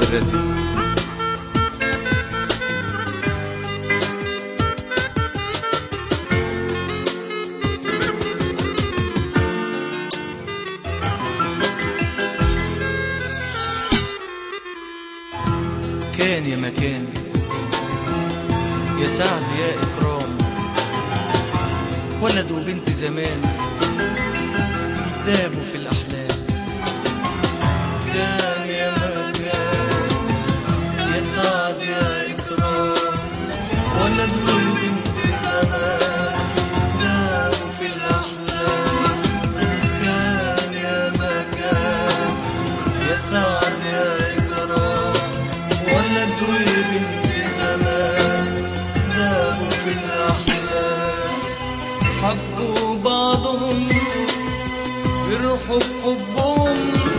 الرازق. كان يا مكان يا سعد يا إكرام، ولد وبنت زمان دابوا في الأحلام. كان يا مكان يا سعد يا إكرام، ولد وبنت زمان دابوا في الأحلام. كان يا مكان يا سعد يا إكرام، ولد وبنت زمان دابوا في الأحلام. حبوا بعضهم فرحوا بحبهم،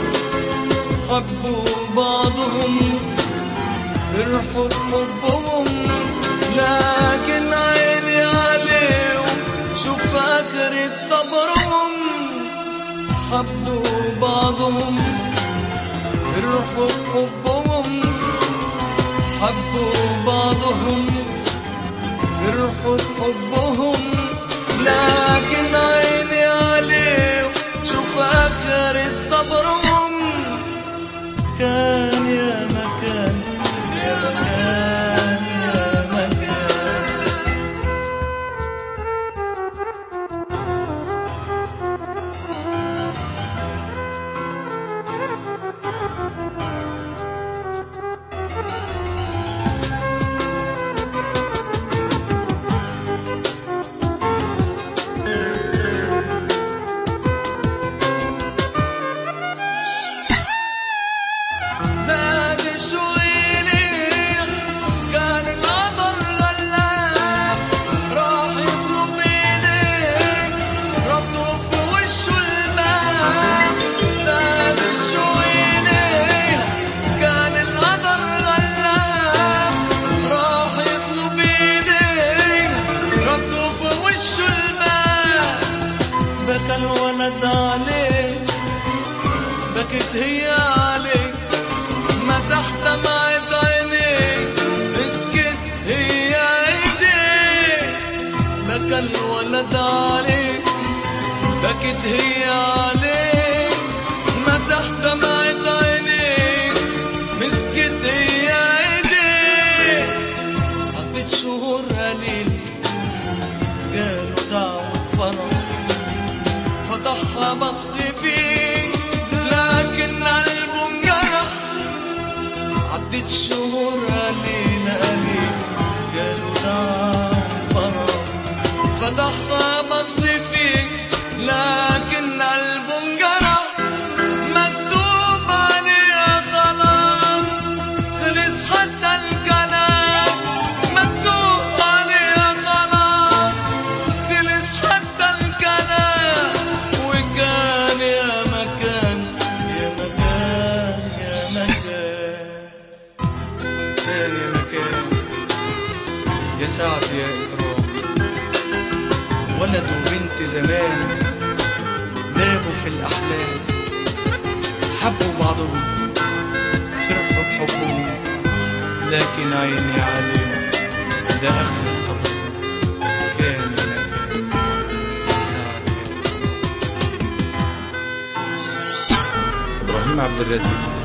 حبوا بعضهم فرحوا بحبهم، لكن عيني عليهم شوف آخرة صبرهم. حبوا بعضهم فرحوا بحبهم، حبوا بعضهم فرحوا بحبهم، لكن عيني عليهم شوف آخرة صبرهم. كان يا مكان يا مكان يا مكان. بكى الولد عليه بكت هي عليه، مسح دمعة عينيه مسكت هي ايديه. بكى الولد عليه بكت هي عليه، مسح دمعة عينيه مسكت هي ايديه. عدت شهور قليل جاله دعوة فرح، فتحها بص فيه لكن قلبه انجرح. عدت شهور قليلة قليل جاله دعوة فرح، فتحها بص فيه لكن قلبه انجرح. مكتوب عليها خلاص خلص حتى الكلام، مكتوب عليها خلاص خلص حتى الكلام. وكان يا مكان يا مكان يا مكان. كان يا مكان يا سعد يا إكرام، ولد وبنت زمان دابوا في الأحلام. حبوا بعضهم فرحوا بحبهم، لكن عيني عليهم ده آخرة صبرهم. كان يا مكان يا سعد يا إكرام. إبراهيم عبد الرازق.